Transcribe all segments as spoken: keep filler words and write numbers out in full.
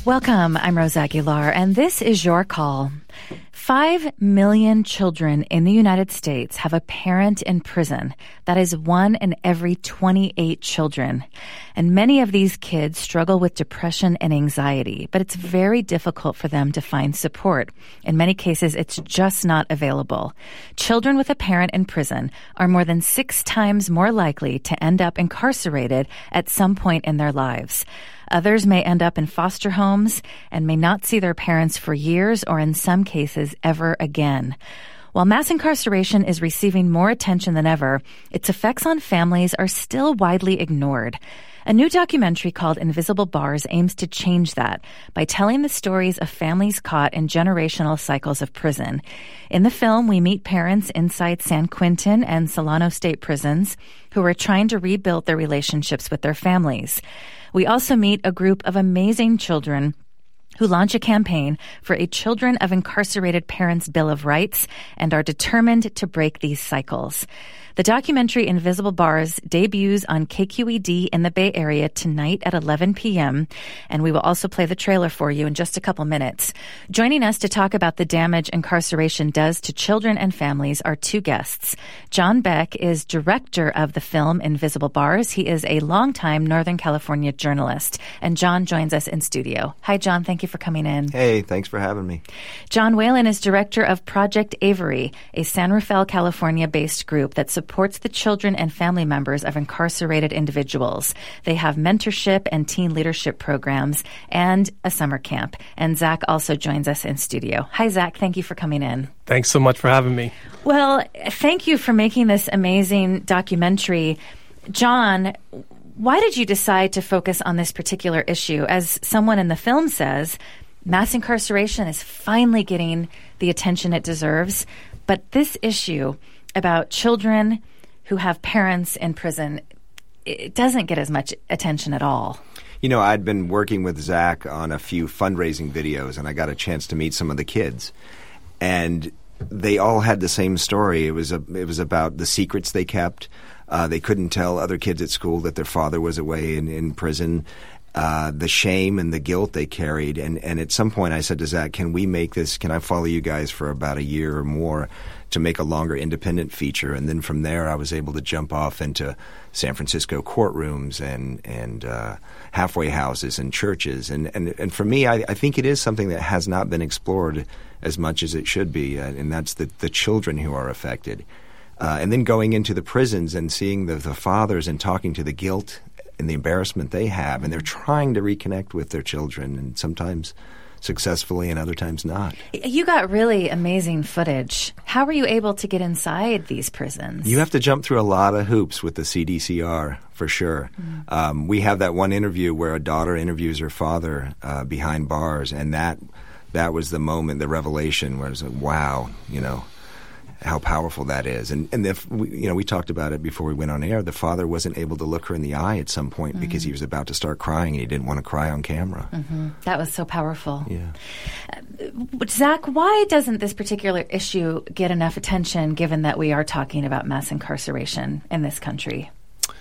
Welcome. I'm Rose Aguilar, and this is Your Call. Five million children in the United States have a parent in prison. That is one in every twenty-eight children. And many of these kids struggle with depression and anxiety, but it's very difficult for them to find support. In many cases, it's just not available. Children with a parent in prison are more than six times more likely to end up incarcerated at some point in their lives. Others may end up in foster homes and may not see their parents for years or in some cases ever again. While mass incarceration is receiving more attention than ever, its effects on families are still widely ignored. A new documentary called Invisible Bars aims to change that by telling the stories of families caught in generational cycles of prison. In the film, we meet parents inside San Quentin and Solano State prisons who are trying to rebuild their relationships with their families. We also meet a group of amazing children who launch a campaign for a Children of Incarcerated Parents Bill of Rights and are determined to break these cycles. The documentary Invisible Bars debuts on K Q E D in the Bay Area tonight at eleven p.m., and we will also play the trailer for you in just a couple minutes. Joining us to talk about the damage incarceration does to children and families are two guests. John Beck is director of the film Invisible Bars. He is a longtime Northern California journalist, and John joins us in studio. Hi, John. Thank you for coming in. Hey, thanks for having me. John Whalen is director of Project Avery, a San Rafael, California-based group that supports supports the children and family members of incarcerated individuals. They have mentorship and teen leadership programs and a summer camp. And Zach also joins us in studio. Hi, Zach. Thank you for coming in. Thanks so much for having me. Well, thank you for making this amazing documentary. John, why did you decide to focus on this particular issue? As someone in the film says, mass incarceration is finally getting the attention it deserves. But this issue about children who have parents in prison, it doesn't get as much attention at all. You know, I'd been working with Zach on a few fundraising videos, and I got a chance to meet some of the kids. And they all had the same story. It was a, it was about the secrets they kept. Uh, they couldn't tell other kids at school that their father was away in, in prison. Uh, the shame and the guilt they carried. And, and at some point I said to Zach, can we make this, can I follow you guys for about a year or more to make a longer independent feature? And then from there I was able to jump off into San Francisco courtrooms and, and uh, halfway houses and churches. And, and, and for me, I, I think it is something that has not been explored as much as it should be, uh, and that's the, the children who are affected. Uh, and then going into the prisons and seeing the, the fathers and talking to the guilt and the embarrassment they have, and they're trying to reconnect with their children, and sometimes successfully and other times not. You got really amazing footage. How were you able to get inside these prisons? You have to jump through a lot of hoops with the C D C R, for sure. Mm. Um, we have that one interview where a daughter interviews her father uh, behind bars, and that that was the moment, the revelation, where it was like, wow, you know, how powerful that is. And and if we, you know, we talked about it before we went on air. The father wasn't able to look her in the eye at some point mm-hmm. because he was about to start crying and he didn't want to cry on camera. Mm-hmm. That was so powerful. Yeah. Uh, Zach, why doesn't this particular issue get enough attention given that we are talking about mass incarceration in this country?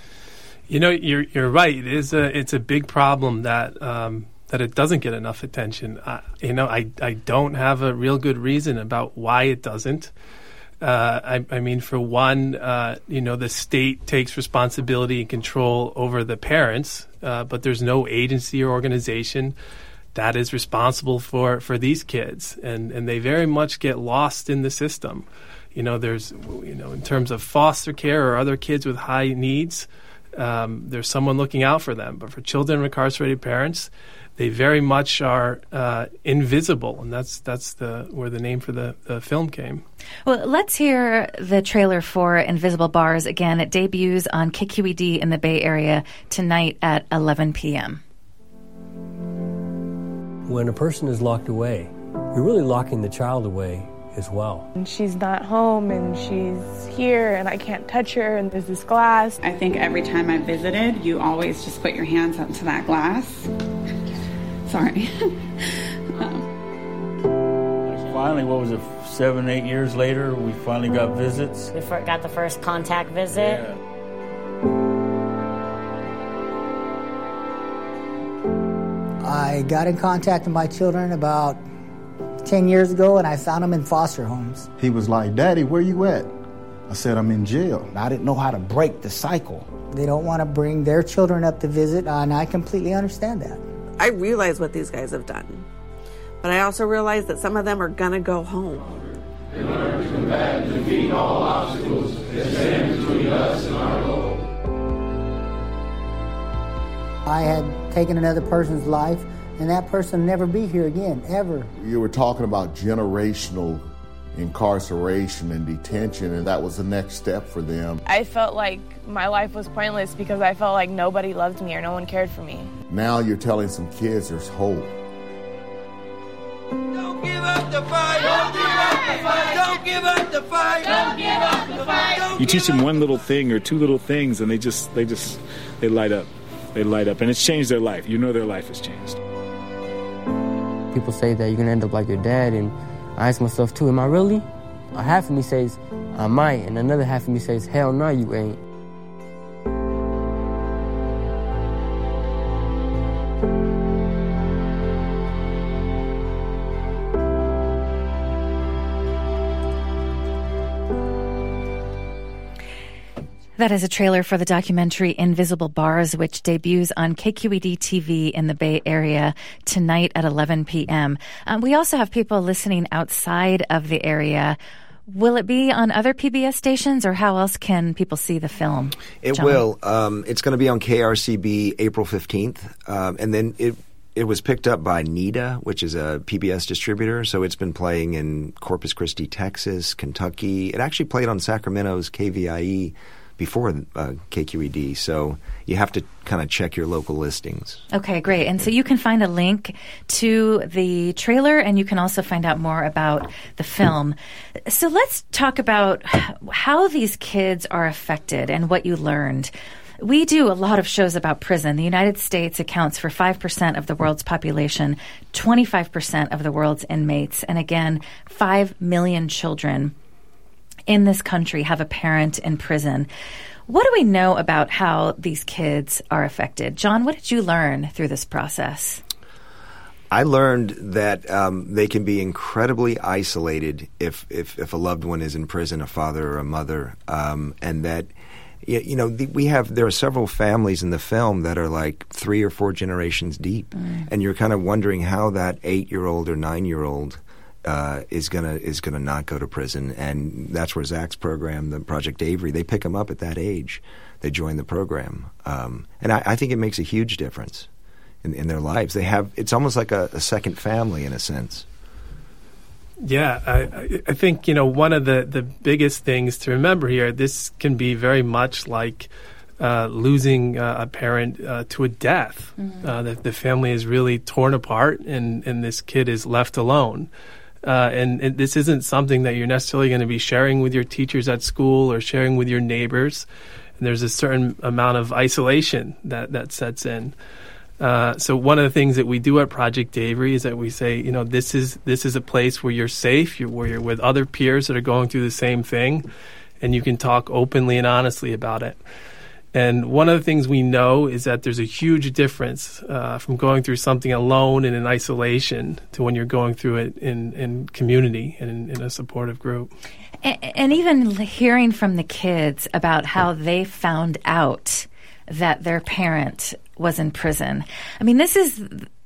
You know, you're you're right. It is a it's a big problem that um, that it doesn't get enough attention. Uh, you know, I I don't have a real good reason about why it doesn't. Uh, I, I mean, for one, uh, you know, the state takes responsibility and control over the parents, uh, but there's no agency or organization that is responsible for, for these kids, and, and they very much get lost in the system. You know, there's, you know, in terms of foster care or other kids with high needs, um, there's someone looking out for them. But for children of incarcerated parents, they very much are uh, invisible, and that's that's the where the name for the, the film came. Well, let's hear the trailer for Invisible Bars again. It debuts on K Q E D in the Bay Area tonight at eleven p.m. When a person is locked away, you're really locking the child away as well. And she's not home, and she's here, and I can't touch her, and there's this glass. I think every time I visited, you always just put your hands up to that glass. Sorry. um. Finally, what was it, seven, eight years later, we finally got visits. We got the first contact visit. Yeah. I I got in contact with my children about ten years ago, and I found them in foster homes. He was like, Daddy, where you at? I said, I'm in jail. I didn't know how to break the cycle. They don't want to bring their children up to visit, and I completely understand that. I realize what these guys have done, but I also realize that some of them are going to go home. In order to combat and defeat all obstacles that stand between us and our goal. I had taken another person's life, and that person will never be here again, ever. You were talking about generational incarceration and detention, and that was the next step for them. I felt like my life was pointless because I felt like nobody loved me or no one cared for me. Now you're telling some kids there's hope. Don't give up the fight! Don't give up the fight! Don't give up the fight! Don't give up the fight! You teach them one little thing or two little things, and they just, they just, they light up. They light up, and it's changed their life. You know their life has changed. People say that you're going to end up like your dad, and I ask myself, too, am I really? A half of me says, I might, and another half of me says, hell no, you ain't. That is a trailer for the documentary Invisible Bars, which debuts on K Q E D T V in the Bay Area tonight at eleven p.m. Um, we also have people listening outside of the area. Will it be on other P B S stations, or how else can people see the film? It John? will. Um, it's going to be on K R C B April fifteenth, um, and then it it was picked up by NEDA, which is a P B S distributor, so it's been playing in Corpus Christi, Texas, Kentucky. It actually played on Sacramento's K V I E before uh, K Q E D, so you have to kind of check your local listings. Okay, great. And so you can find a link to the trailer, and you can also find out more about the film. So let's talk about how these kids are affected and what you learned. We do a lot of shows about prison. The United States accounts for five percent of the world's population, twenty-five percent of the world's inmates, and again, five million children in this country have a parent in prison. What do we know about how these kids are affected? John, what did you learn through this process? I learned that um, they can be incredibly isolated if, if, if a loved one is in prison, a father or a mother, um, and that you know the, we have there are several families in the film that are like three or four generations deep, mm. and you're kind of wondering how that eight-year-old or nine-year-old Uh, is gonna is gonna not go to prison, and that's where Zach's program, the Project Avery, they pick them up at that age. They join the program, um, and I, I think it makes a huge difference in, in their lives. They have it's almost like a, a second family in a sense. Yeah, I, I think you know one of the, the biggest things to remember here. This can be very much like uh, losing uh, a parent uh, to a death. Mm-hmm. Uh, the, the family is really torn apart, and, and this kid is left alone. Uh, and, and this isn't something that you're necessarily going to be sharing with your teachers at school or sharing with your neighbors. And there's a certain amount of isolation that, that sets in. Uh, so one of the things that we do at Project Avery is that we say, you know, this is this is a place where you're safe, you're, where you're with other peers that are going through the same thing, and you can talk openly and honestly about it. And one of the things we know is that there's a huge difference uh, from going through something alone and in isolation to when you're going through it in, in community and in, in a supportive group. And, and even hearing from the kids about how they found out that their parent was in prison. I mean, this is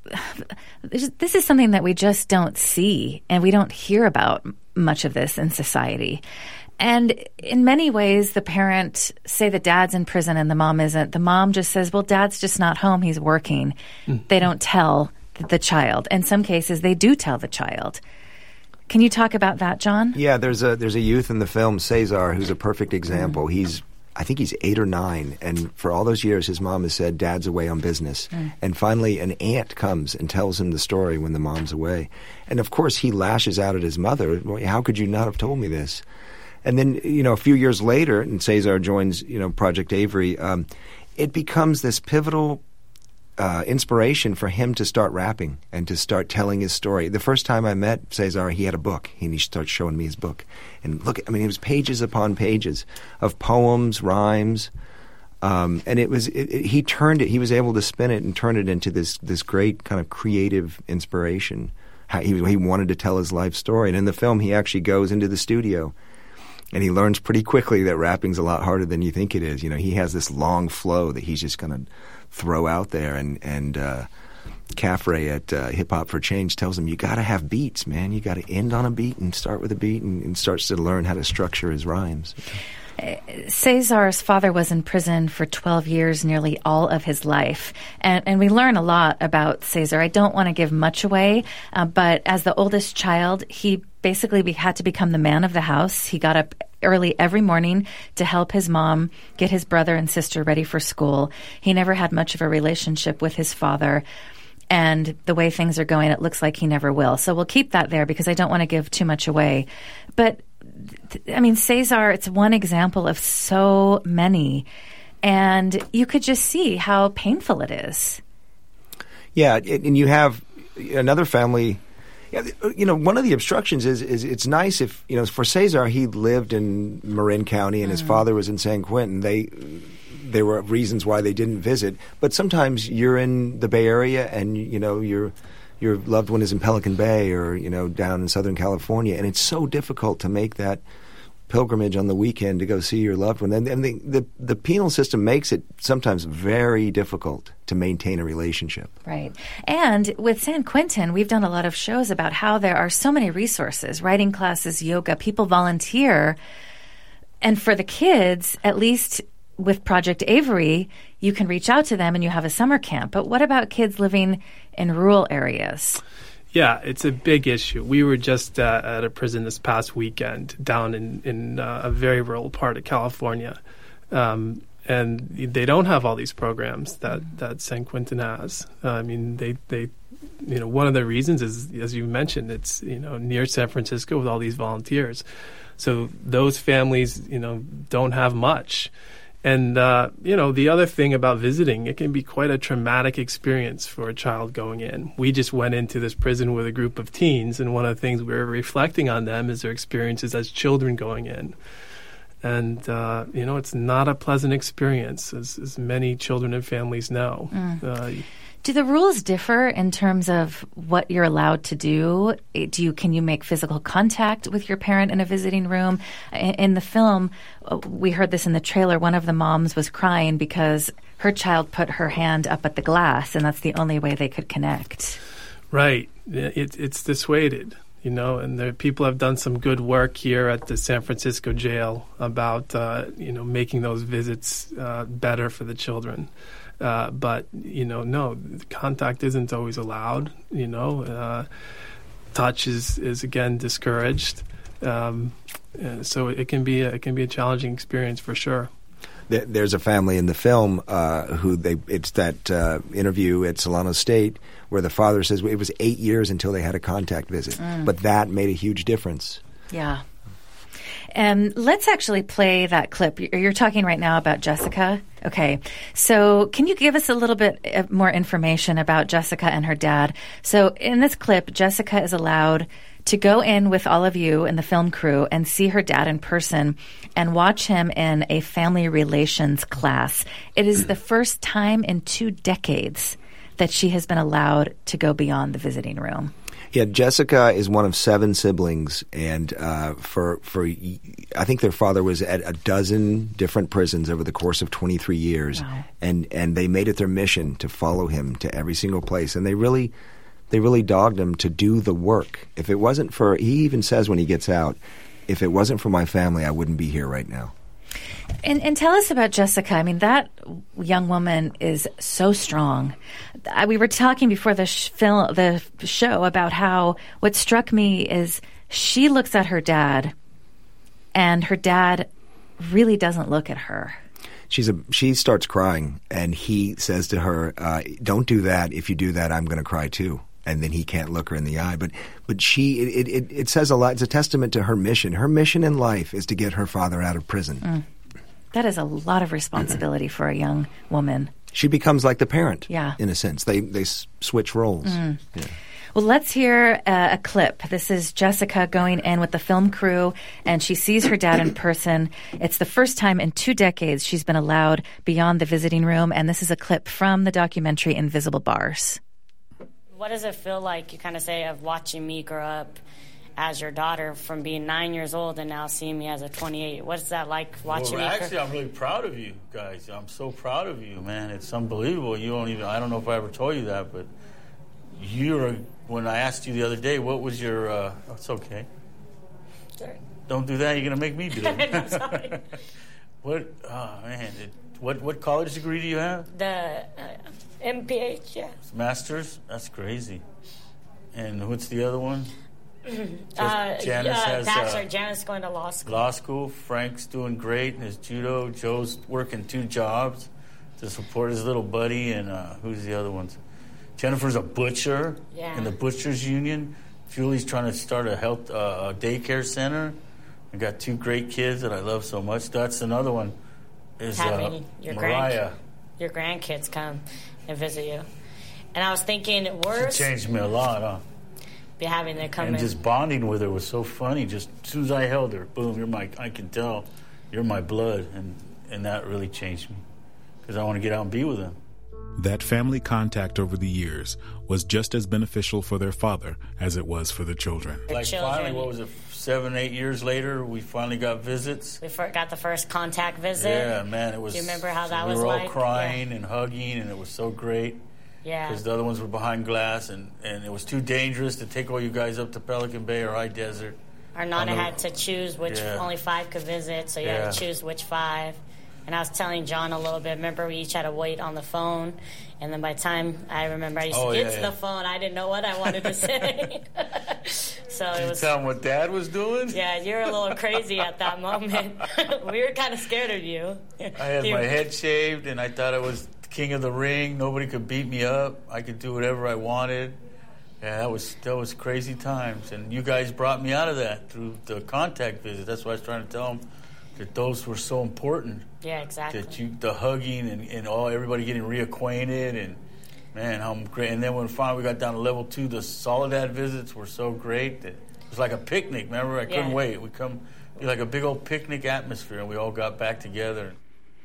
this is something that we just don't see, and we don't hear about much of this in society. And in many ways, the parent, say the dad's in prison and the mom isn't, the mom just says, well, dad's just not home, he's working. Mm. They don't tell the child. In some cases, they do tell the child. Can you talk about that, John? Yeah, there's a there's a youth in the film, Cesar, who's a perfect example. Mm. He's, I think he's eight or nine, and for all those years, his mom has said, dad's away on business. Mm. And finally, an aunt comes and tells him the story when the mom's away. And of course, he lashes out at his mother. Well, how could you not have told me this? And then, you know, a few years later, and Cesar joins, you know, Project Avery, um, it becomes this pivotal uh, inspiration for him to start rapping and to start telling his story. The first time I met Cesar, he had a book, and he started showing me his book. And look, I mean, it was pages upon pages of poems, rhymes, Um, and it was it, it, he turned it. He was able to spin it and turn it into this this great kind of creative inspiration. How he he wanted to tell his life story, and in the film, he actually goes into the studio, and he learns pretty quickly that rapping's a lot harder than you think it is. You know, he has this long flow that he's just going to throw out there, and and uh, Caffrey at uh, Hip Hop for Change tells him, "You got to have beats, man. You got to end on a beat and start with a beat," and, and starts to learn how to structure his rhymes. Cesar's father was in prison for twelve years, nearly all of his life. And, and we learn a lot about Cesar. I don't want to give much away, uh, but as the oldest child, he basically be, had to become the man of the house. He got up early every morning to help his mom get his brother and sister ready for school. He never had much of a relationship with his father. And the way things are going, it looks like he never will. So we'll keep that there because I don't want to give too much away. But I mean, Cesar, it's one example of so many. And you could just see how painful it is. Yeah, and you have another family. You know, one of the obstructions is, is it's nice if, you know, for Cesar, he lived in Marin County and mm. his father was in San Quentin. They, there were reasons why they didn't visit. But sometimes you're in the Bay Area and, you know, you're your loved one is in Pelican Bay or, you know, down in Southern California, and it's so difficult to make that pilgrimage on the weekend to go see your loved one. And, and the, the, the penal system makes it sometimes very difficult to maintain a relationship. Right. And with San Quentin, we've done a lot of shows about how there are so many resources, writing classes, yoga, people volunteer. And for the kids, at least with Project Avery, you can reach out to them and you have a summer camp. But what about kids living in rural areas? Yeah, it's a big issue. We were just uh, at a prison this past weekend down in, in uh, a very rural part of California. Um, and they don't have all these programs that, that San Quentin has. Uh, I mean, they, they, you know, one of the reasons is, as you mentioned, it's, you know, near San Francisco with all these volunteers. So those families, you know, don't have much. And, uh, you know, the other thing about visiting, it can be quite a traumatic experience for a child going in. We just went into this prison with a group of teens, and one of the things we were reflecting on them is their experiences as children going in. And, uh, you know, it's not a pleasant experience, as, as many children and families know. Mm. Uh, Do the rules differ in terms of what you're allowed to do? Do you can you make physical contact with your parent in a visiting room? In, in the film, we heard this in the trailer. One of the moms was crying because her child put her hand up at the glass, and that's the only way they could connect. Right. It, it's dissuaded, you know, and the people have done some good work here at the San Francisco jail about, uh, you know, making those visits uh, better for the children. Uh, but, you know, no, contact isn't always allowed, you know. Uh, touch is, is, again, discouraged. Um, so it can be a, it can be a challenging experience for sure. There's a family in the film uh, who they it's that uh, interview at Solano State where the father says it was eight years until they had a contact visit. Mm. But that made a huge difference. Yeah. Um, let's actually play that clip. You're talking right now about Jessica. Okay. So can you give us a little bit more information about Jessica and her dad? So in this clip, Jessica is allowed to go in with all of you in the film crew and see her dad in person and watch him in a family relations class. It is the first time in two decades that she has been allowed to go beyond the visiting room. Yeah, Jessica is one of seven siblings, and uh, for for I think their father was at a dozen different prisons over the course of twenty-three years, wow. and and they made it their mission to follow him to every single place, and they really they really dogged him to do the work. If it wasn't for, he even says when he gets out, if it wasn't for my family, I wouldn't be here right now. And, and tell us about Jessica. I mean, that young woman is so strong. I, we were talking before the sh- film, the show about how what struck me is she looks at her dad, and her dad really doesn't look at her. She's a she starts crying, and he says to her, uh, "Don't do that. If you do that, I'm going to cry too." And then he can't look her in the eye. But but she it, it it says a lot. It's a testament to her mission. Her mission in life is to get her father out of prison. Mm. That is a lot of responsibility for a young woman. She becomes like the parent, yeah. in a sense. They they s- switch roles. Mm. Yeah. Well, let's hear uh, a clip. This is Jessica going in with the film crew, and she sees her dad in person. It's the first time in two decades she's been allowed beyond the visiting room, and this is a clip from the documentary Invisible Bars. What does it feel like, you kind of say, of watching me grow up as your daughter from being nine years old and now seeing me as a twenty-eight? What's that like watching well, me? Actually, I'm really proud of you guys. I'm so proud of you, man. It's unbelievable. You don't even, I don't know if I ever told you that, but you're, when I asked you the other day, what was your, uh, oh, it's okay. Sorry. Don't do that. You're going to make me do it. I'm sorry. What, oh, man. It, what, what college degree do you have? The uh, M P H, yeah. Master's? That's crazy. And what's the other one? Uh, Janice uh, has bachelor. uh, Janice going to law school. Law school. Frank's doing great in his judo. Joe's working two jobs to support his little buddy. And uh, who's the other ones? Jennifer's a butcher Yeah. in the butchers union. Julie's trying to start a health uh, a daycare center. I got two great kids that I love so much. That's another one. Is Having uh, your Mariah. grand, your grandkids come and visit you. And I was thinking, worse. She changed me a lot, huh? Be having them come And in. just bonding with her was so funny. Just as soon as I held her, boom, you're my, I can tell you're my blood. And, and that really changed me because I want to get out and be with them. That family contact over the years was just as beneficial for their father as it was for the children. Like children. finally, what was it, seven, eight years later, we finally got visits. We fir- got the first contact visit. Yeah, man, it was. Do you remember how that we was were all like? crying Yeah. and hugging, and it was so great. Yeah. Because the other ones were behind glass, and, and it was too dangerous to take all you guys up to Pelican Bay or High Desert. Our Nana On the- had to choose which Yeah. only five could visit, so you Yeah. had to choose which five. And I was telling John a little bit. Remember, we each had to wait on the phone, and then by the time I remember, I used Oh, to get yeah, to yeah. the phone, I didn't know what I wanted to say. So Did it you was. tell them what Dad was doing? Yeah, you were a little crazy at that moment. We were kind of scared of you. I had You- my head shaved, and I thought I was king of the ring. Nobody could beat me up. I could do whatever I wanted. Yeah, that was that was crazy times, and you guys brought me out of that through the contact visit. That's why I was trying to tell them that those were so important. Yeah, exactly. That you, the hugging and, and all everybody getting reacquainted, and man, how great. And then when finally we got down to level two, the Soledad visits were so great that it was like a picnic. Remember, I couldn't Yeah. wait. We come, be like a big old picnic atmosphere, and we all got back together.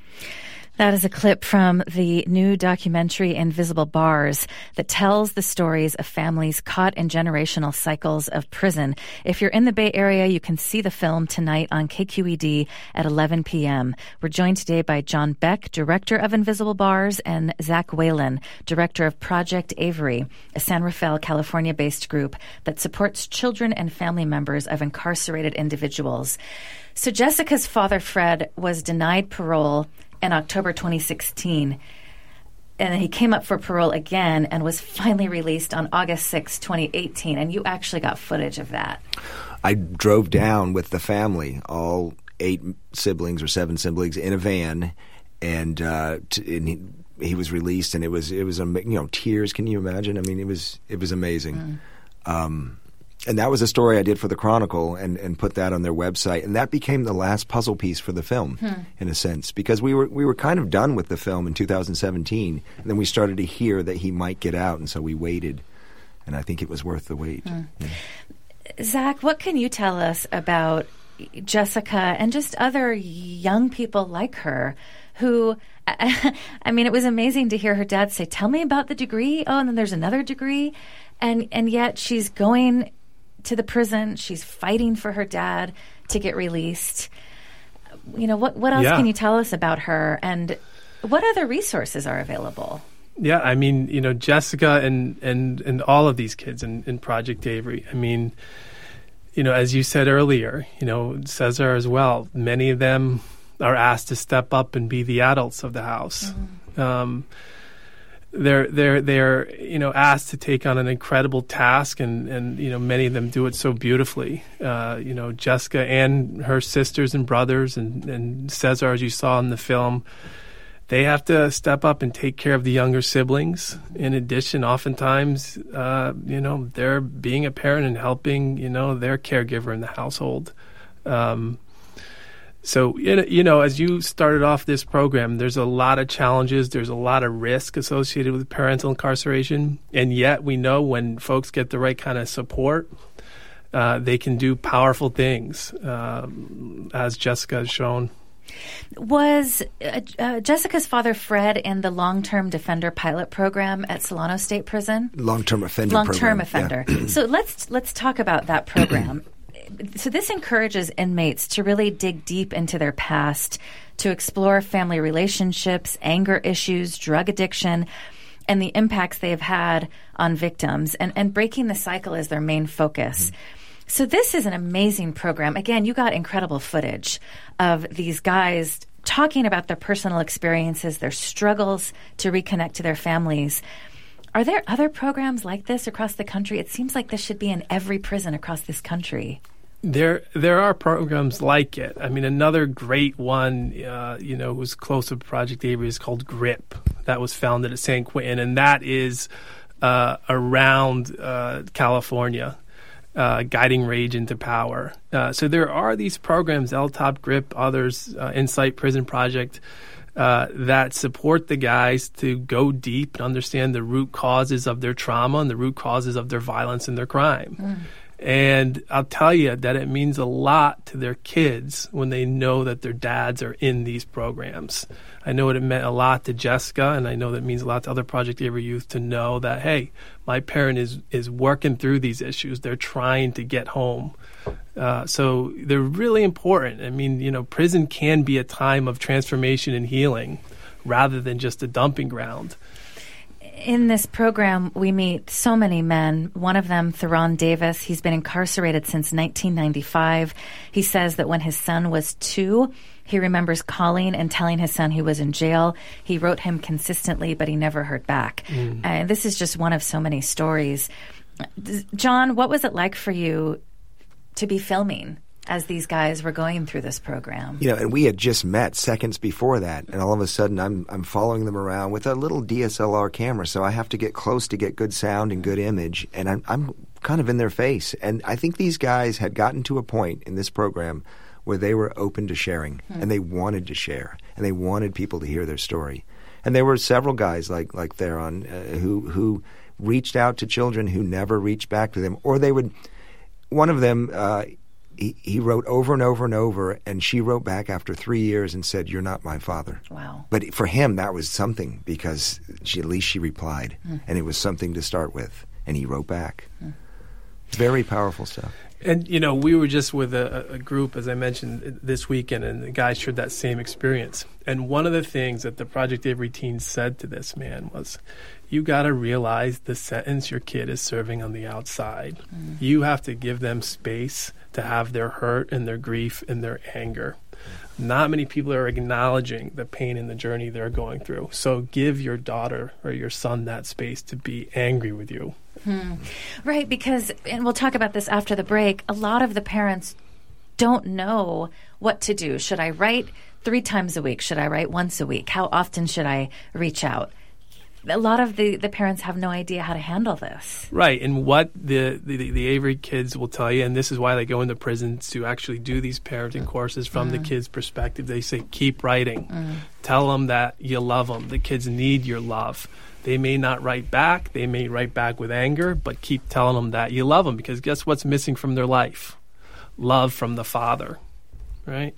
That is a clip from the new documentary Invisible Bars that tells the stories of families caught in generational cycles of prison. If you're in the Bay Area, you can see the film tonight on K Q E D at eleven p.m. We're joined today by John Beck, director of Invisible Bars, and Zach Whalen, director of Project Avery, a San Rafael, California-based group that supports children and family members of incarcerated individuals. So Jessica's father, Fred, was denied parole in October twenty sixteen, and he came up for parole again and was finally released on August sixth, twenty eighteen, and you actually got footage of that. I drove down with the family, all eight siblings or seven siblings, in a van, and, uh, t- and he, he was released, and it was it was you know tears. Can you imagine? I mean, it was it was amazing. Mm. Um, And that was a story I did for the Chronicle and, and put that on their website. And that became the last puzzle piece for the film, hmm. in a sense, because we were we were kind of done with the film in two thousand seventeen. And then we started to hear that he might get out, and so we waited. And I think it was worth the wait. Hmm. Yeah. Zach, what can you tell us about Jessica and just other young people like her who, I, I mean, it was amazing to hear her dad say, tell me about the degree. Oh, and then there's another degree. And and yet she's going to the prison. She's fighting for her dad to get released. You know, what, what else yeah. can you tell us about her, and what other resources are available? Yeah, I mean, you know, Jessica and, and, and all of these kids in, in Project Avery, I mean, you know, as you said earlier, you know, Cesar as well, many of them are asked to step up and be the adults of the house. Mm-hmm. Um They're they're they're you know asked to take on an incredible task, and, and you know many of them do it so beautifully. Uh, you know Jessica and her sisters and brothers and, and Cesar, as you saw in the film, they have to step up and take care of the younger siblings. In addition, oftentimes uh, you know they're being a parent and helping you know their caregiver in the household. Um, So, you know, as you started off this program, there's a lot of challenges. There's a lot of risk associated with parental incarceration. And yet we know when folks get the right kind of support, uh, they can do powerful things, um, as Jessica has shown. Was uh, uh, Jessica's father, Fred, in the long-term defender pilot program at Solano State Prison? Long-term offender Long-term program. offender. Yeah. So let's let's talk about that program. So this encourages inmates to really dig deep into their past, to explore family relationships, anger issues, drug addiction, and the impacts they have had on victims. And, and breaking the cycle is their main focus. Mm-hmm. So this is an amazing program. Again, you got incredible footage of these guys talking about their personal experiences, their struggles to reconnect to their families. Are there other programs like this across the country? It seems like this should be in every prison across this country. There there are programs like it. I mean, another great one, uh, you know, who's close to Project Avery is called GRIP. That was founded at San Quentin, and that is uh, around uh, California, uh, guiding rage into power. Uh, so there are these programs, L TOP, GRIP, others, uh, Insight Prison Project, uh, that support the guys to go deep and understand the root causes of their trauma and the root causes of their violence and their crime. Mm. And I'll tell you that it means a lot to their kids when they know that their dads are in these programs. I know it meant a lot to Jessica, and I know that it means a lot to other Project Avery youth to know that, hey, my parent is, is working through these issues. They're trying to get home. Uh, so they're really important. I mean, you know, prison can be a time of transformation and healing rather than just a dumping ground. In this program, we meet so many men. One of them, Theron Davis, he's been incarcerated since nineteen ninety-five. He says that when his son was two, he remembers calling and telling his son he was in jail. He wrote him consistently, but he never heard back. Mm. And this is just one of so many stories. John, what was it like for you to be filming as these guys were going through this program? You know, and we had just met seconds before that, and all of a sudden I'm I'm following them around with a little D S L R camera, so I have to get close to get good sound and good image, and I'm, I'm kind of in their face. And I think these guys had gotten to a point in this program where they were open to sharing, hmm. and they wanted to share, and they wanted people to hear their story. And there were several guys like like Theron uh, who who reached out to children who never reached back to them, or they would. One of them. Uh, He, he wrote over and over and over, and she wrote back after three years and said, "You're not my father." Wow. But for him, that was something because she, at least she replied, mm. and it was something to start with, and he wrote back. Mm. Very powerful stuff. And, you know, we were just with a, a group, as I mentioned, this weekend, and the guys shared that same experience. And one of the things that the Project Avery team said to this man was, you got to realize the sentence your kid is serving on the outside. Mm. You have to give them space to have their hurt and their grief and their anger. Not many people are acknowledging the pain and the journey they're going through. So give your daughter or your son that space to be angry with you. Hmm. Right, because, and we'll talk about this after the break, a lot of the parents don't know what to do. Should I write three times a week? Should I write once a week? How often should I reach out? A lot of the, the parents have no idea how to handle this. Right, and what the, the, the Avery kids will tell you, and this is why they go into prisons to actually do these parenting courses from mm. the kids' perspective. They say, keep writing. Mm. Tell them that you love them. The kids need your love. They may not write back. They may write back with anger, but keep telling them that you love them, because guess what's missing from their life? Love from the father, right?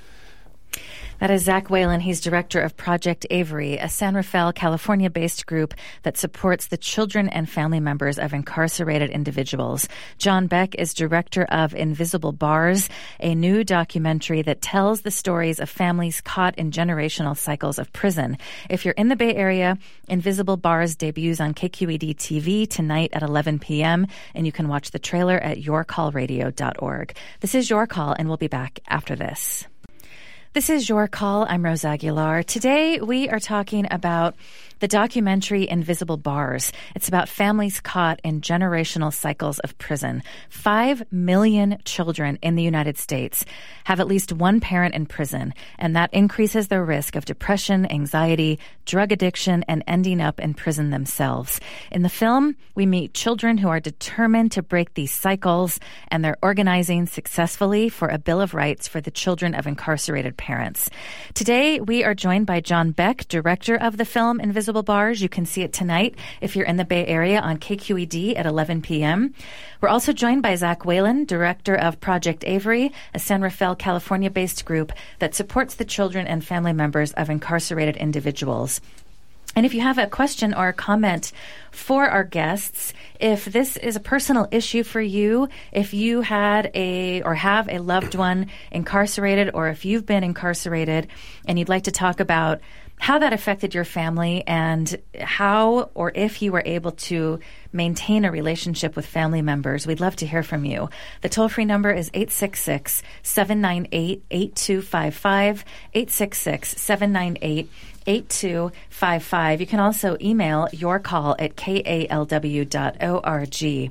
That is Zach Whalen. He's director of Project Avery, a San Rafael, California-based group that supports the children and family members of incarcerated individuals. John Beck is director of Invisible Bars, a new documentary that tells the stories of families caught in generational cycles of prison. If you're in the Bay Area, Invisible Bars debuts on K Q E D T V tonight at eleven p.m., and you can watch the trailer at your call radio dot org. This is Your Call, and we'll be back after this. This is Your Call. I'm Rose Aguilar. Today, we are talking about the documentary Invisible Bars. It's about families caught in generational cycles of prison. Five million children in the United States have at least one parent in prison, and that increases their risk of depression, anxiety, drug addiction, and ending up in prison themselves. In the film, we meet children who are determined to break these cycles, and they're organizing successfully for a Bill of Rights for the children of incarcerated parents. Today, we are joined by John Beck, director of the film Invisible Bars. You can see it tonight if you're in the Bay Area on K Q E D at eleven p.m. We're also joined by Zach Whalen, director of Project Avery, a San Rafael, California-based group that supports the children and family members of incarcerated individuals. And if you have a question or a comment for our guests, if this is a personal issue for you, if you had a or have a loved one incarcerated, or if you've been incarcerated and you'd like to talk about how that affected your family and how or if you were able to maintain a relationship with family members, we'd love to hear from you. The toll-free number is eight six six, seven nine eight, eight two five five, eight six six, seven nine eight, eight two five five. You can also email your call at k a l w dot org.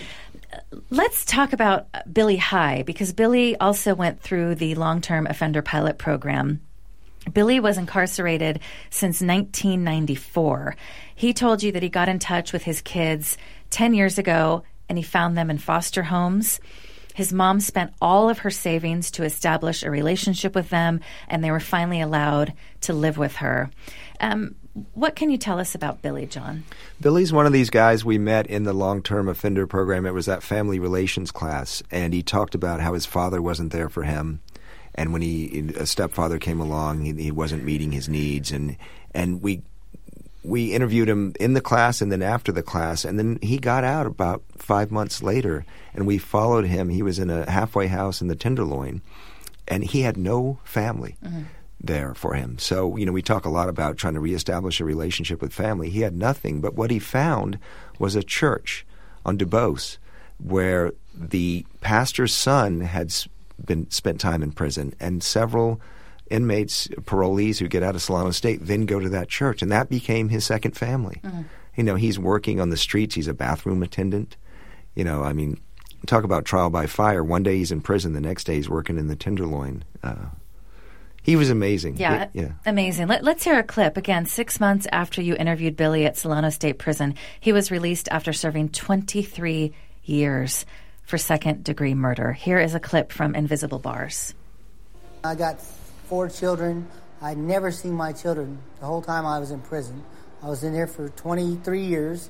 Let's talk about Billy High, because Billy also went through the long-term offender pilot program. Billy was incarcerated since nineteen ninety-four. He told you that he got in touch with his kids ten years ago, and he found them in foster homes. His mom spent all of her savings to establish a relationship with them, and they were finally allowed to live with her. Um, what can you tell us about Billy, John? Billy's one of these guys we met in the long-term offender program. It was that family relations class, and he talked about how his father wasn't there for him. And when he a stepfather came along, he, he wasn't meeting his needs, and and we we interviewed him in the class and then after the class, and then he got out about five months later, and we followed him. He was in a halfway house in the Tenderloin, and he had no family mm-hmm. there for him. So you know, we talk a lot about trying to reestablish a relationship with family. He had nothing, but what he found was a church on Dubose where the pastor's son had been spent time in prison, and several inmates, parolees who get out of Solano State, then go to that church, and that became his second family. Mm-hmm. You know, he's working on the streets. He's a bathroom attendant. You know, I mean, talk about trial by fire. One day he's in prison, the next day he's working in the Tenderloin. Uh, he was amazing. Yeah, it, yeah. amazing. Let, let's hear a clip. Again, six months after you interviewed Billy at Solano State Prison, he was released after serving twenty-three years for second-degree murder. Here is a clip from Invisible Bars. I got four children. I'd never seen my children the whole time I was in prison. I was in there for twenty-three years.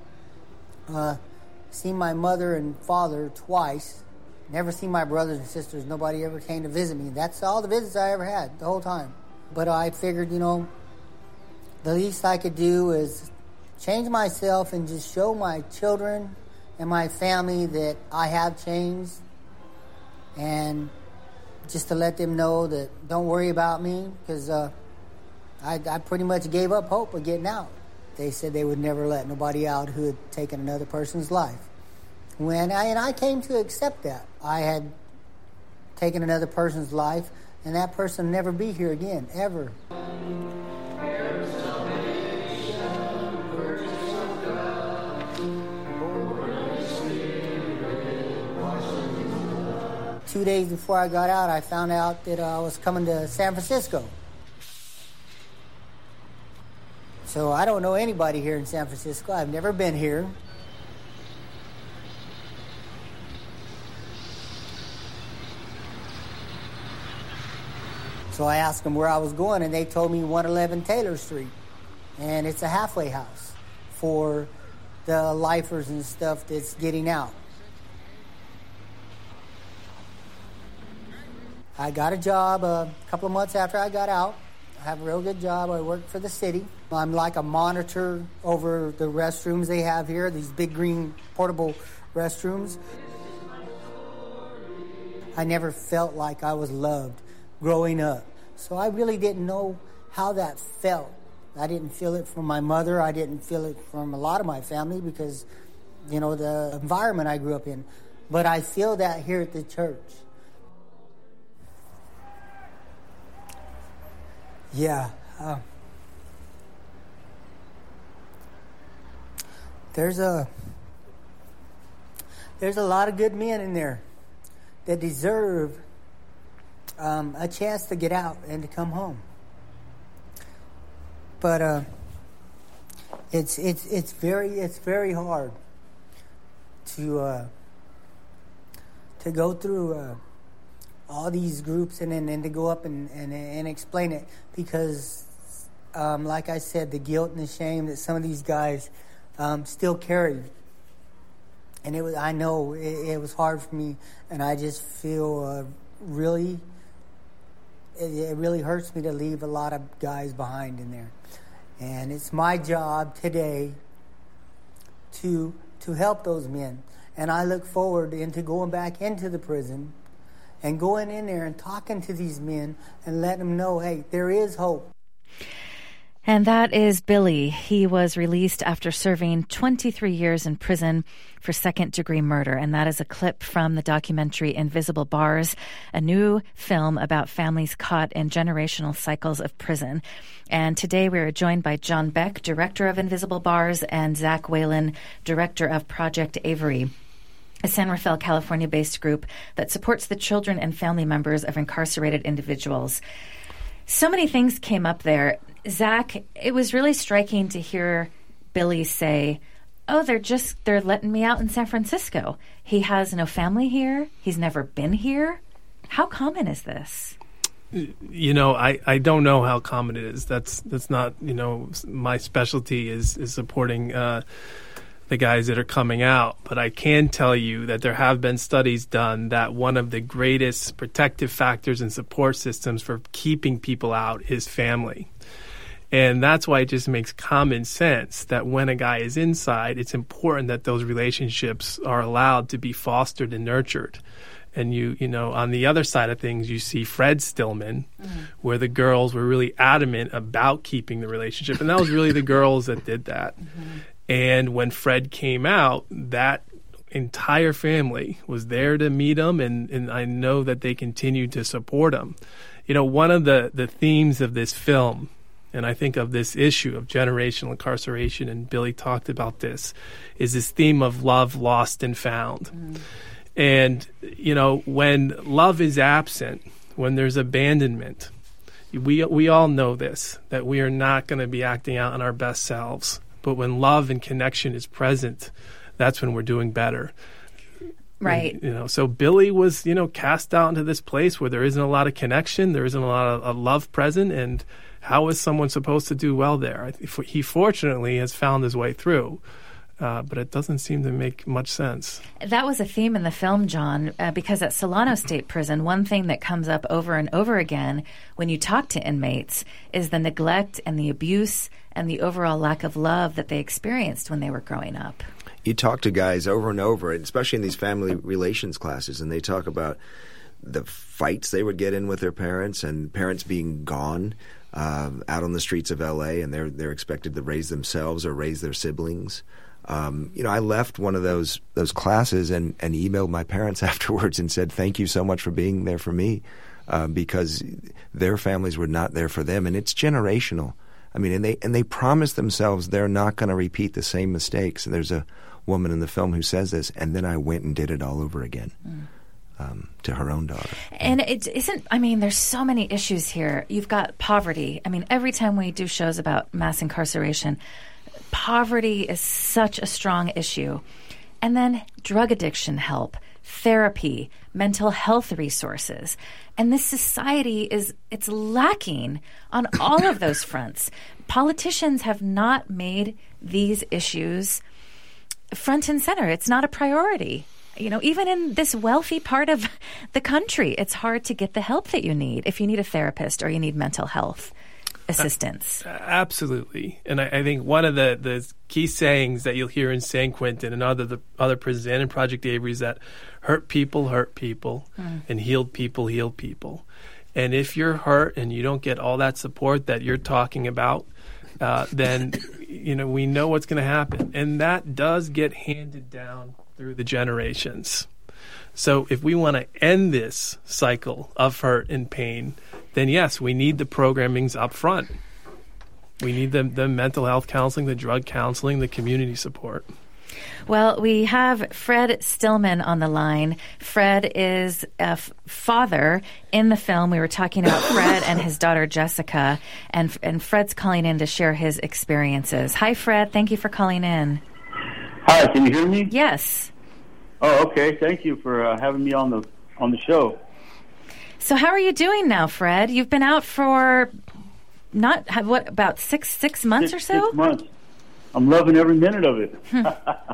Uh, seen my mother and father twice. Never seen my brothers and sisters. Nobody ever came to visit me. That's all the visits I ever had the whole time. But I figured, you know, the least I could do is change myself and just show my children and my family that I have changed, and just to let them know that don't worry about me, because uh, I, I pretty much gave up hope of getting out. They said they would never let nobody out who had taken another person's life. When I, and I came to accept that. I had taken another person's life, and that person will never be here again, ever. Two days before I got out, I found out that uh, I was coming to San Francisco. So I don't know anybody here in San Francisco. I've never been here. So I asked them where I was going, and they told me one eleven Taylor Street. And it's a halfway house for the lifers and stuff that's getting out. I got a job a couple of months after I got out. I have a real good job. I work for the city. I'm like a monitor over the restrooms they have here, these big green portable restrooms. I never felt like I was loved growing up. So I really didn't know how that felt. I didn't feel it from my mother. I didn't feel it from a lot of my family because, you know, the environment I grew up in. But I feel that here at the church. Yeah. Uh, there's a there's a lot of good men in there that deserve um, a chance to get out and to come home. But uh, it's it's it's very it's very hard to uh, to go through uh, all these groups and then and to go up and, and, and explain it, because um, like I said, the guilt and the shame that some of these guys um, still carry. And it was, I know it, it was hard for me, and I just feel uh, really, it, it really hurts me to leave a lot of guys behind in there. And it's my job today to to help those men. And I look forward into going back into the prison and going in there and talking to these men and letting them know, hey, there is hope. And that is Billy. He was released after serving twenty-three years in prison for second-degree murder. And that is a clip from the documentary Invisible Bars, a new film about families caught in generational cycles of prison. And today we are joined by John Beck, director of Invisible Bars, and Zach Whalen, director of Project Avery, a San Rafael, California-based group that supports the children and family members of incarcerated individuals. So many things came up there. Zach, it was really striking to hear Billy say, oh, they're just, they're letting me out in San Francisco. He has no family here. He's never been here. How common is this? You know, I, I don't know how common it is. That's that's not, you know, my specialty is, is supporting uh, the guys that are coming out. But I can tell you that there have been studies done that one of the greatest protective factors and support systems for keeping people out is family. And that's why it just makes common sense that when a guy is inside, it's important that those relationships are allowed to be fostered and nurtured. And you, you know, on the other side of things, you see Fred Stillman, mm-hmm. where the girls were really adamant about keeping the relationship. And that was really the girls that did that. Mm-hmm. And when Fred came out, that entire family was there to meet him. And, and I know that they continued to support him. You know, one of the, the themes of this film, and I think of this issue of generational incarceration, and Billy talked about this, is this theme of love lost and found. Mm-hmm. And, you know, when love is absent, when there's abandonment, we we all know this, that we are not going to be acting out on our best selves. But when love and connection is present, that's when we're doing better. Right. And, you know, so Billy was, you know, cast out into this place where there isn't a lot of connection, there isn't a lot of, of love present, and how is someone supposed to do well there? He fortunately has found his way through. Uh, but it doesn't seem to make much sense. That was a theme in the film, John, uh, because at Solano State Prison, one thing that comes up over and over again when you talk to inmates is the neglect and the abuse and the overall lack of love that they experienced when they were growing up. You talk to guys over and over, especially in these family relations classes, and they talk about the fights they would get in with their parents and parents being gone uh, out on the streets of L A, and they're they're expected to raise themselves or raise their siblings. Um, you know, I left one of those those classes and, and emailed my parents afterwards and said, thank you so much for being there for me, uh, because their families were not there for them. And it's generational. I mean, and they and they promise themselves they're not going to repeat the same mistakes. And there's a woman in the film who says this, and then I went and did it all over again. Mm. Um, to her own daughter. And it isn't, I mean, there's so many issues here. You've got poverty. I mean, every time we do shows about mass incarceration, poverty is such a strong issue. And then drug addiction help, therapy, mental health resources. And this society is, it's lacking on all of those fronts. Politicians have not made these issues front and center. It's not a priority. You know, even in this wealthy part of the country, it's hard to get the help that you need if you need a therapist or you need mental health assistance. Uh, absolutely. And I, I think one of the, the key sayings that you'll hear in San Quentin and other the other prisons and in Project Avery is that hurt people hurt people mm. and healed people heal people. And if you're hurt and you don't get all that support that you're talking about, uh, then, you know, we know what's going to happen. And that does get handed down through the generations. So if we want to end this cycle of hurt and pain, then yes, we need the programmings up front. We need the, the mental health counseling, the drug counseling, the community support. Well, we have Fred Stillman on the line. Fred is a f- father in the film. We were talking about Fred and his daughter, Jessica, and and Fred's calling in to share his experiences. Hi, Fred. Thank you for calling in. Hi, can you hear me? Yes. Oh, okay. Thank you for uh, having me on the on the show. So how are you doing now, Fred? You've been out for not, what, about six six months six, or so? Six months. I'm loving every minute of it. Hmm.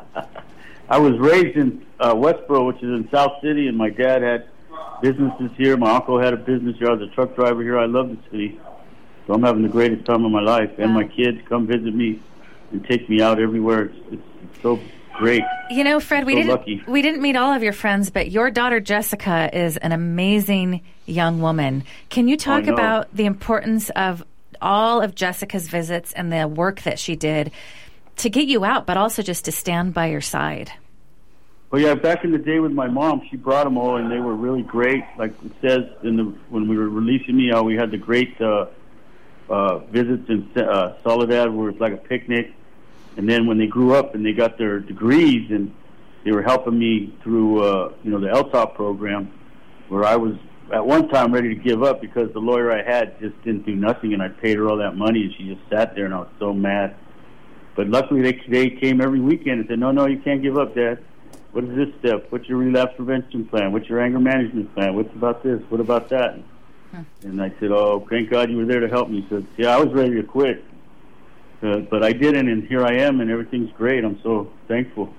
I was raised in uh, Westboro, which is in South City, and my dad had businesses here. My uncle had a business here. I was a truck driver here. I love the city. So I'm having the greatest time of my life. And my kids come visit me and take me out everywhere. It's, it's, it's so great. You know, Fred, we so didn't lucky. we didn't meet all of your friends, but your daughter Jessica is an amazing young woman. Can you talk know. about the importance of all of Jessica's visits and the work that she did to get you out, but also just to stand by your side? Well, yeah, back in the day with my mom, she brought them all, and they were really great. Like it says in the when we were releasing me, how we had the great uh, uh, visits in uh, Soledad, where it was like a picnic. And then when they grew up and they got their degrees, and they were helping me through, uh, you know, the L T O P program, where I was at one time ready to give up because the lawyer I had just didn't do nothing, and I paid her all that money, and she just sat there, and I was so mad. But luckily, they, they came every weekend and said, no, no, you can't give up, Dad. What is this step? What's your relapse prevention plan? What's your anger management plan? What's about this? What about that? Hmm. And I said, oh, thank God you were there to help me. Because, yeah, I was ready to quit. Uh, but I didn't, and here I am, and everything's great. I'm so thankful.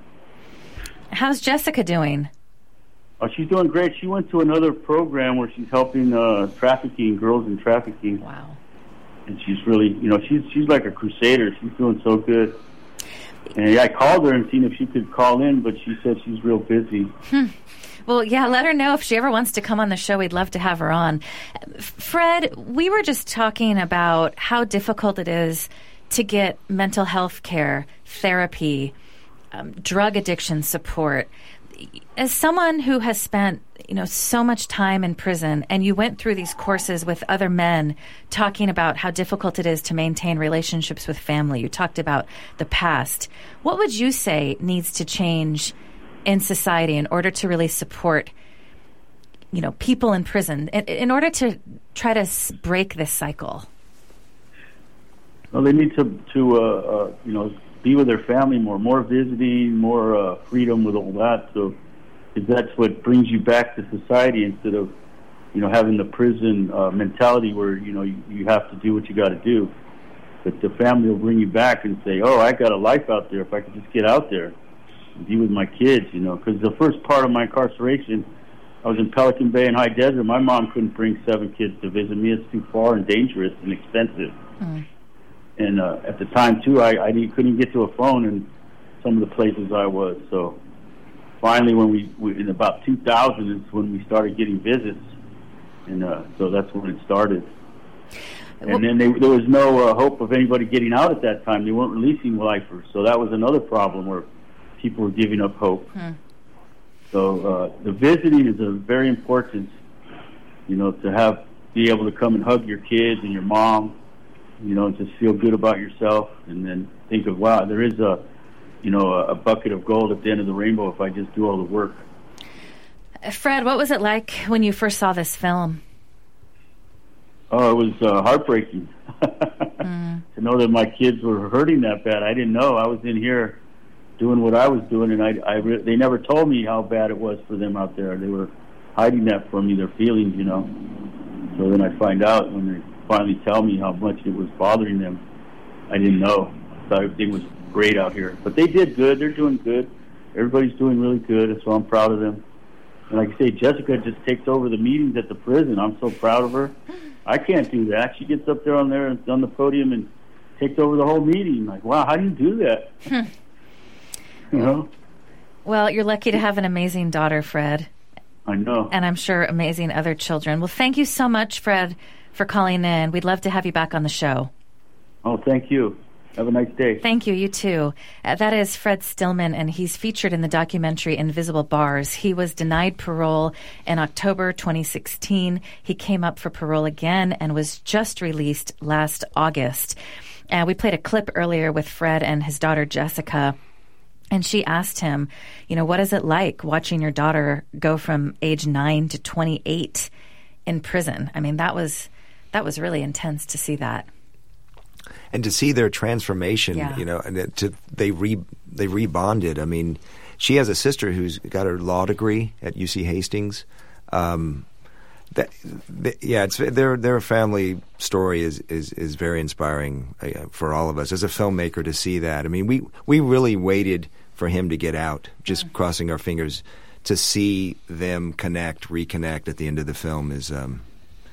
How's Jessica doing? Oh, she's doing great. She went to another program where she's helping uh, trafficking, girls in trafficking. Wow. And she's really, you know, she's she's like a crusader. She's doing so good. And yeah, I called her and seen if she could call in, but she said she's real busy. Hmm. Well, yeah, let her know if she ever wants to come on the show. We'd love to have her on. Fred, we were just talking about how difficult it is to get mental health care, therapy, um, drug addiction support. As someone who has spent, you know, so much time in prison, and you went through these courses with other men talking about how difficult it is to maintain relationships with family. You talked about the past. What would you say needs to change in society in order to really support, you know, people in prison, in, in order to try to break this cycle? Well, they need to, to uh, uh, you know, be with their family more, more visiting, more uh, freedom with all that. So, because that's what brings you back to society instead of, you know, having the prison uh, mentality where, you know, you, you have to do what you got to do. But the family will bring you back and say, oh, I got a life out there if I could just get out there and be with my kids, you know. Because the first part of my incarceration, I was in Pelican Bay and High Desert. My mom couldn't bring seven kids to visit me. It's too far and dangerous and expensive. Mm. And uh, at the time, too, I, I couldn't get to a phone in some of the places I was. So finally, when we, we in about two thousand is when we started getting visits. And uh, so that's when it started. And well, then they, there was no uh, hope of anybody getting out at that time. They weren't releasing lifers. So that was another problem where people were giving up hope. Hmm. So uh, the visiting is a very important, you know, to have, be able to come and hug your kids and your mom, you know, and just feel good about yourself, and then think of, wow, there is a, you know, a, a bucket of gold at the end of the rainbow if I just do all the work. Fred, what was it like when you first saw this film? Oh, it was uh, heartbreaking mm. to know that my kids were hurting that bad. I didn't know. I was in here doing what I was doing, and I, I re- they never told me how bad it was for them out there. They were hiding that from me, their feelings, you know. So then I find out when they finally tell me how much it was bothering them. I didn't know. I thought everything was great out here. But they did good. They're doing good. Everybody's doing really good, so I'm proud of them. And like I say, Jessica just takes over the meetings at the prison. I'm so proud of her. I can't do that. She gets up there on there on the podium and takes over the whole meeting. Like, wow, how do you do that? Hmm. You know? Well, you're lucky to have an amazing daughter, Fred. I know. And I'm sure amazing other children. Well, thank you so much, Fred, for calling in. We'd love to have you back on the show. Oh, thank you. Have a nice day. Thank you. You too. Uh, that is Fred Stillman, and he's featured in the documentary Invisible Bars. He was denied parole in October twenty sixteen. He came up for parole again and was just released last August. Uh, we played a clip earlier with Fred and his daughter Jessica, and she asked him, you know, what is it like watching your daughter go from age nine to twenty-eight in prison? I mean, that was that was really intense to see that. And to see their transformation, Yeah. you know, and it, to, they re they rebonded. I mean, she has a sister who's got her law degree at U C Hastings. Um, that, that, yeah, it's their their family story is is, is very inspiring uh, for all of us as a filmmaker to see that. I mean, we we really waited for him to get out, just mm-hmm. crossing our fingers to see them connect, reconnect at the end of the film is um,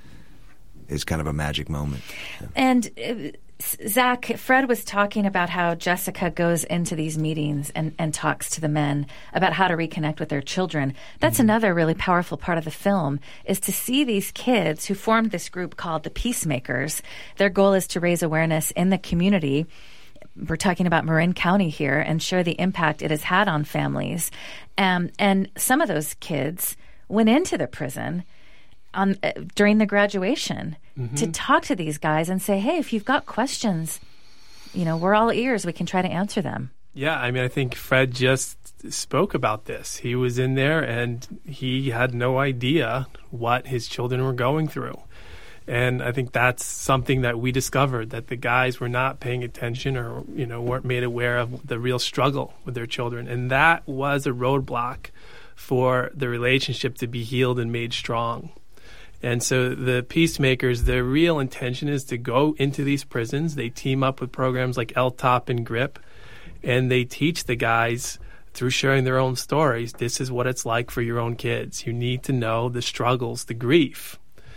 is kind of a magic moment. Yeah. And. Uh, Zach, Fred was talking about how Jessica goes into these meetings and, and talks to the men about how to reconnect with their children. That's mm-hmm. another really powerful part of the film, is to see these kids who formed this group called the Peacemakers. Their goal is to raise awareness in the community. We're talking about Marin County here, and share the impact it has had on families. Um, and some of those kids went into the prison on uh, during the graduation mm-hmm. to talk to these guys and say, hey, if you've got questions, you know, we're all ears. We can try to answer them. Yeah, I mean, I think Fred just spoke about this. He was in there and he had no idea what his children were going through. And I think that's something that we discovered, that the guys were not paying attention or, you know, weren't made aware of the real struggle with their children. And that was a roadblock for the relationship to be healed and made strong. And so the Peacemakers, their real intention is to go into these prisons. They team up with programs like L T O P and GRIP, and they teach the guys through sharing their own stories, this is what it's like for your own kids. You need to know the struggles, the grief,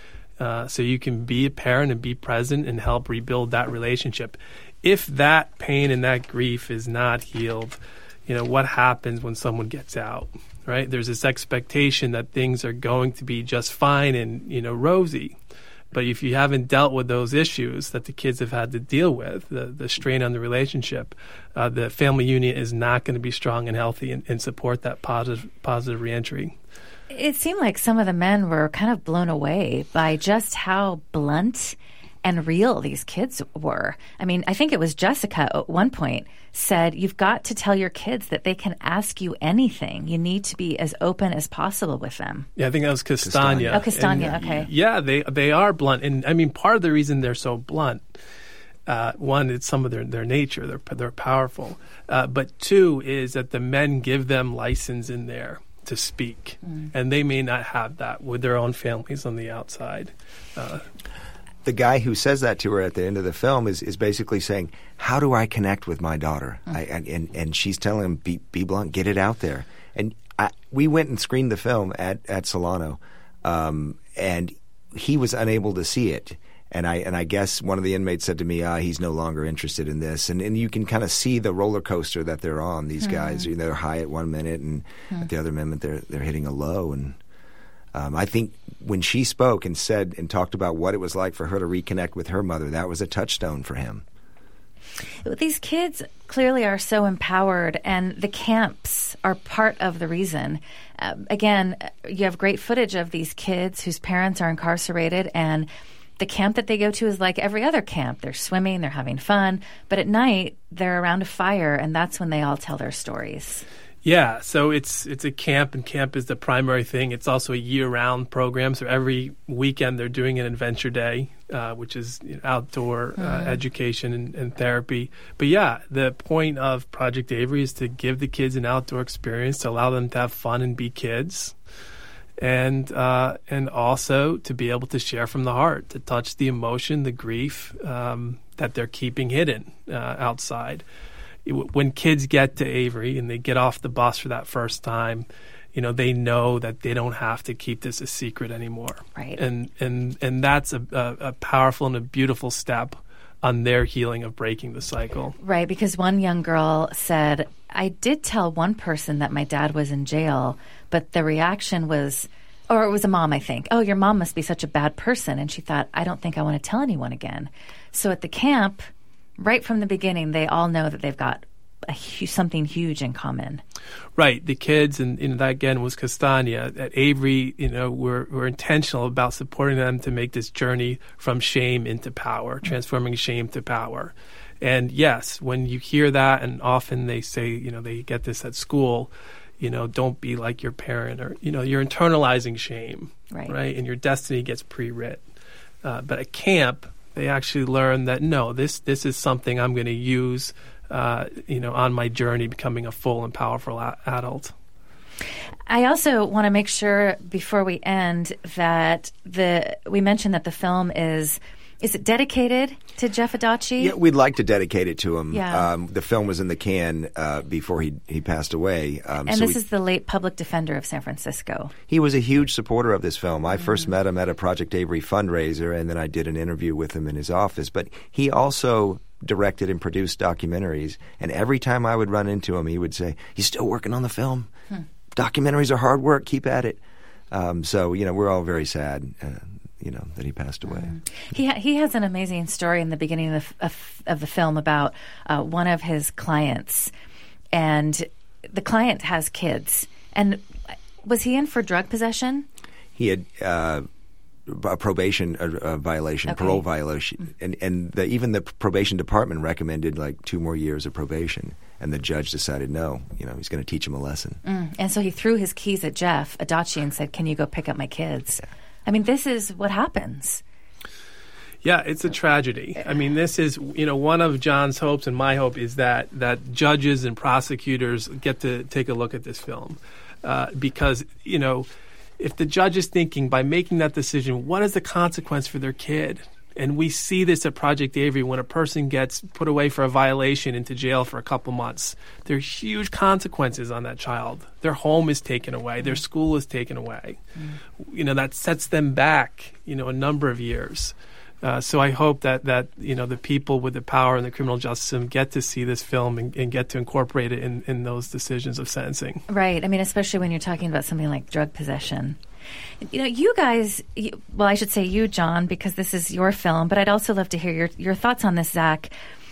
uh, so you can be a parent and be present and help rebuild that relationship. If that pain and that grief is not healed, you know, what happens when someone gets out? Right? There's this expectation that things are going to be just fine and, you know, rosy. But if you haven't dealt with those issues that the kids have had to deal with, the, the strain on the relationship, uh, the family unit is not going to be strong and healthy and, and support that positive, positive reentry. It seemed like some of the men were kind of blown away by just how blunt and real these kids were. I mean, I think it was Jessica at one point said, you've got to tell your kids that they can ask you anything. You need to be as open as possible with them. Yeah, I think that was Castagna. Oh, Castagna, and, okay. Yeah, they they are blunt. And I mean, part of the reason they're so blunt, uh, one, it's some of their, their nature. They're, they're powerful. Uh, but two is that the men give them license in there to speak. Mm. And they may not have that with their own families on the outside. Uh The guy who says that to her at the end of the film is, is basically saying, how do I connect with my daughter? Mm. I, and, and, and she's telling him, be, be blunt, get it out there. And I, we went and screened the film at, at Solano, um, and he was unable to see it. And I and I guess one of the inmates said to me, ah, he's no longer interested in this. And, and you can kind of see the roller coaster that they're on, these mm. guys. You know, they're high at one minute, and mm. at the other minute they're they're hitting a low. And Um, I think when she spoke and said and talked about what it was like for her to reconnect with her mother, that was a touchstone for him. These kids clearly are so empowered, and the camps are part of the reason. Uh, again, you have great footage of these kids whose parents are incarcerated, and the camp that they go to is like every other camp. They're swimming, they're having fun, but at night they're around a fire, and that's when they all tell their stories. Yeah, so it's it's a camp, and camp is the primary thing. It's also a year-round program, so every weekend they're doing an adventure day, uh, which is you know, outdoor uh, mm. education and, and therapy. But yeah, the point of Project Avery is to give the kids an outdoor experience, to allow them to have fun and be kids, and uh, and also to be able to share from the heart, to touch the emotion, the grief um, that they're keeping hidden uh, outside. When kids get to Avery and they get off the bus for that first time, you know, they know that they don't have to keep this a secret anymore. Right. And and and that's a, a, a powerful and a beautiful step on their healing of breaking the cycle. Right, because one young girl said, I did tell one person that my dad was in jail, but the reaction was, or it was a mom, I think, oh, your mom must be such a bad person. And she thought, I don't think I want to tell anyone again. So at the camp, right from the beginning, they all know that they've got a hu- something huge in common. Right. The kids, and, and that again was Castagna. At Avery, you know, we're, we're intentional about supporting them to make this journey from shame into power, mm-hmm. transforming shame to power. And yes, when you hear that, and often they say, you know, they get this at school, you know, don't be like your parent, or, you know, you're internalizing shame, right? right? And your destiny gets pre-writ. Uh, but at camp, they actually learn that, no, this this is something I'm going to use Uh, you know, on my journey becoming a full and powerful a- adult. I also want to make sure before we end that the we mentioned that the film is is it dedicated to Jeff Adachi? Yeah, we'd like to dedicate it to him. Yeah. Um, the film was in the can uh, before he he passed away. Um, and so this we, is the late public defender of San Francisco. He was a huge supporter of this film. I mm-hmm. first met him at a Project Avery fundraiser, and then I did an interview with him in his office. But he also directed and produced documentaries, and every time I would run into him, he would say, "You still working on the film? Hmm. Documentaries are hard work. Keep at it." Um, so, you know, we're all very sad, uh, you know, that he passed away. Mm. He ha- he has an amazing story in the beginning of the, of, of the film about uh, one of his clients, and the client has kids. And was he in for drug possession? He had Uh, a probation a, a violation, okay. parole violation, and and the, even the probation department recommended like two more years of probation, and the judge decided no, you know, he's going to teach him a lesson. Mm. And so he threw his keys at Jeff Adachi and said, "Can you go pick up my kids?" Yeah. I mean, this is what happens. Yeah, it's a tragedy. I mean, this is, you know, one of John's hopes, and my hope is that that judges and prosecutors get to take a look at this film, uh, because, you know, if the judge is thinking by making that decision, what is the consequence for their kid? And we see this at Project Avery when a person gets put away for a violation into jail for a couple months. There are huge consequences on that child. Their home is taken away. Their school is taken away. Mm. You know, that sets them back, you know, a number of years. Uh, so I hope that, that, you know, the people with the power in the criminal justice system get to see this film and, and get to incorporate it in, in those decisions of sentencing. Right. I mean, especially when you're talking about something like drug possession. You know, you guys, you, well, I should say you, John, because this is your film, but I'd also love to hear your, your thoughts on this, Zach.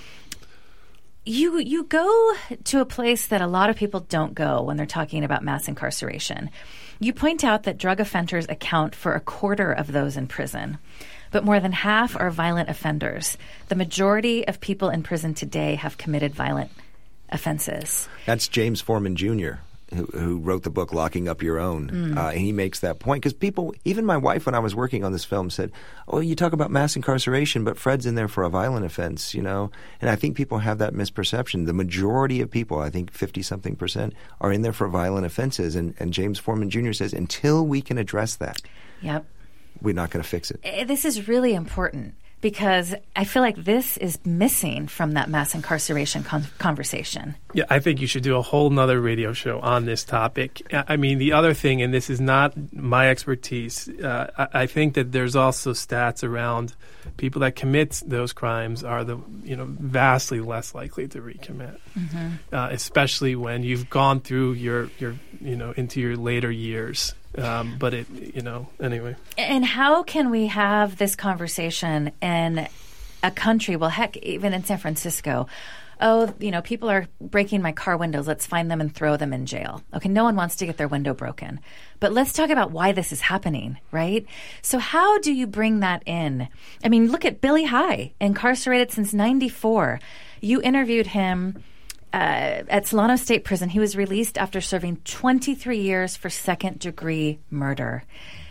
You you go to a place that a lot of people don't go when they're talking about mass incarceration. You point out that drug offenders account for a quarter of those in prison, but more than half are violent offenders. The majority of people in prison today have committed violent offenses. That's James Foreman Junior, who, who wrote the book Locking Up Your Own. Mm. Uh, and he makes that point. Because people, even my wife, when I was working on this film, said, oh, you talk about mass incarceration, but Fred's in there for a violent offense, you know? And I think people have that misperception. The majority of people, I think fifty-something percent, are in there for violent offenses. And, and James Foreman Junior says, until we can address that, yep, we're not going to fix it. This is really important because I feel like this is missing from that mass incarceration con- conversation. Yeah, I think you should do a whole nother radio show on this topic. I mean, the other thing, and this is not my expertise, uh, I, I think that there's also stats around people that commit those crimes are the you know vastly less likely to recommit, mm-hmm. uh, especially when you've gone through your your you know into your later years. Um, but it, you know, anyway. And how can we have this conversation in a country, well, heck, even in San Francisco? Oh, you know, people are breaking my car windows. Let's find them and throw them in jail. Okay, no one wants to get their window broken. But let's talk about why this is happening, right? So how do you bring that in? I mean, look at Billy High, incarcerated since ninety-four. You interviewed him Uh, at Solano State Prison. He was released after serving twenty-three years for second-degree murder.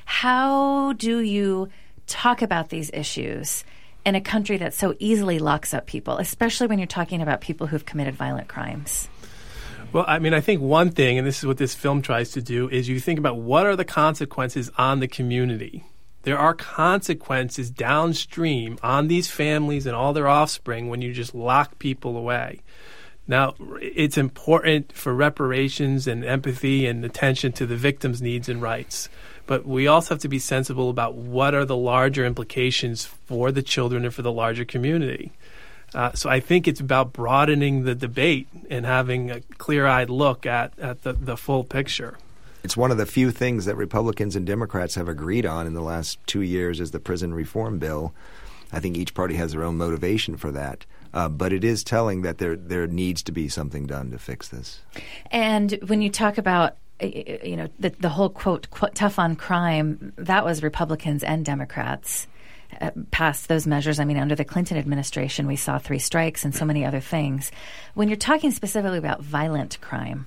How do you talk about these issues in a country that so easily locks up people, especially when you're talking about people who've committed violent crimes? Well, I mean, I think one thing, and this is what this film tries to do, is you think about what are the consequences on the community. There are consequences downstream on these families and all their offspring when you just lock people away. Now, it's important for reparations and empathy and attention to the victims' needs and rights. But we also have to be sensible about what are the larger implications for the children and for the larger community. Uh, so I think it's about broadening the debate and having a clear-eyed look at, at the, the full picture. It's one of the few things that Republicans and Democrats have agreed on in the last two years is the prison reform bill. I think each party has their own motivation for that. Uh, but it is telling that there there needs to be something done to fix this. And when you talk about, you know, the, the whole quote, quote, tough on crime, that was Republicans and Democrats uh, passed those measures. I mean, under the Clinton administration, we saw three strikes and so many other things. When you're talking specifically about violent crime,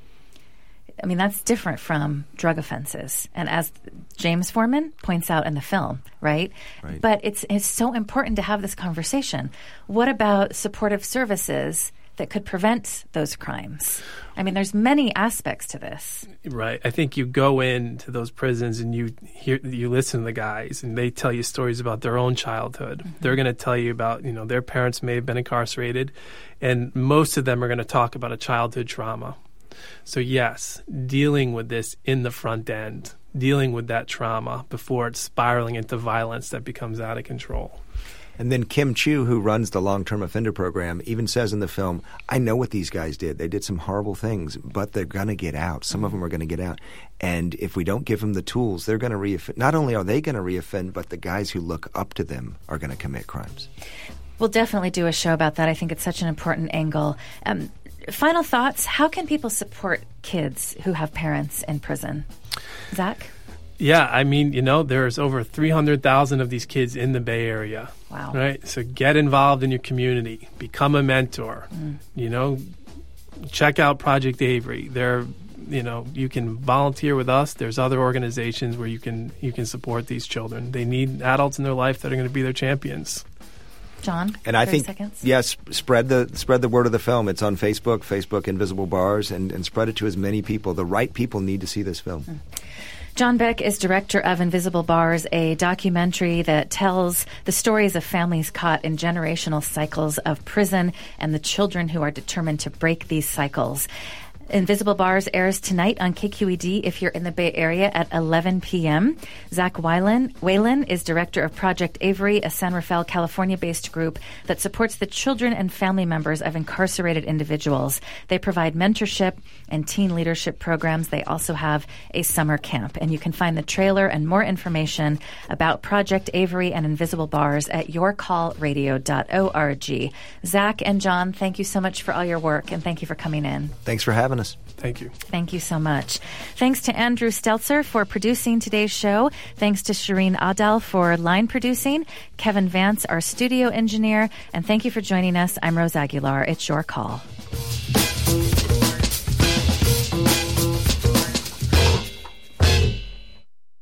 I mean, that's different from drug offenses. And as James Foreman points out in the film, right? Right. But it's it's so important to have this conversation. What about supportive services that could prevent those crimes? I mean, there's many aspects to this. Right. I think you go into those prisons and you hear, you listen to the guys, and they tell you stories about their own childhood. Mm-hmm. They're going to tell you about, you know, their parents may have been incarcerated, and most of them are going to talk about a childhood trauma. So yes, dealing with this in the front end, dealing with that trauma before it's spiraling into violence that becomes out of control. And then Kim Chu, who runs the long-term offender program, even says in the film, I know what these guys did. They did some horrible things, but they're going to get out. Some of them are going to get out. And if we don't give them the tools, they're going to reoffend. Not only are they going to reoffend, but the guys who look up to them are going to commit crimes. We'll definitely do a show about that. I think it's such an important angle. Um, final thoughts, how can people support kids who have parents in prison? Zach? Yeah, I mean, you know, there's over three hundred thousand of these kids in the Bay Area. Wow. Right? So get involved in your community. Become a mentor. Mm. You know, check out Project Avery. There, you know, you can volunteer with us. There's other organizations where you can you can support these children. They need adults in their life that are going to be their champions. John, and I think seconds. yes, spread the spread the word of the film. It's on Facebook, Facebook Invisible Bars, and, and spread it to as many people. The right people need to see this film. Mm. John Beck is director of Invisible Bars, a documentary that tells the stories of families caught in generational cycles of prison and the children who are determined to break these cycles. Invisible Bars airs tonight on K Q E D if you're in the Bay Area at eleven p.m. Zach Whalen, Whalen is director of Project Avery, a San Rafael, California-based group that supports the children and family members of incarcerated individuals. They provide mentorship and teen leadership programs. They also have a summer camp. And you can find the trailer and more information about Project Avery and Invisible Bars at your call radio dot org. Zach and John, thank you so much for all your work, and thank you for coming in. Thanks for having us. Thank you. Thank you so much. Thanks to Andrew Stelzer for producing today's show. Thanks to Shireen Adal for line producing, Kevin Vance, our studio engineer, and thank you for joining us. I'm Rose Aguilar. It's your call.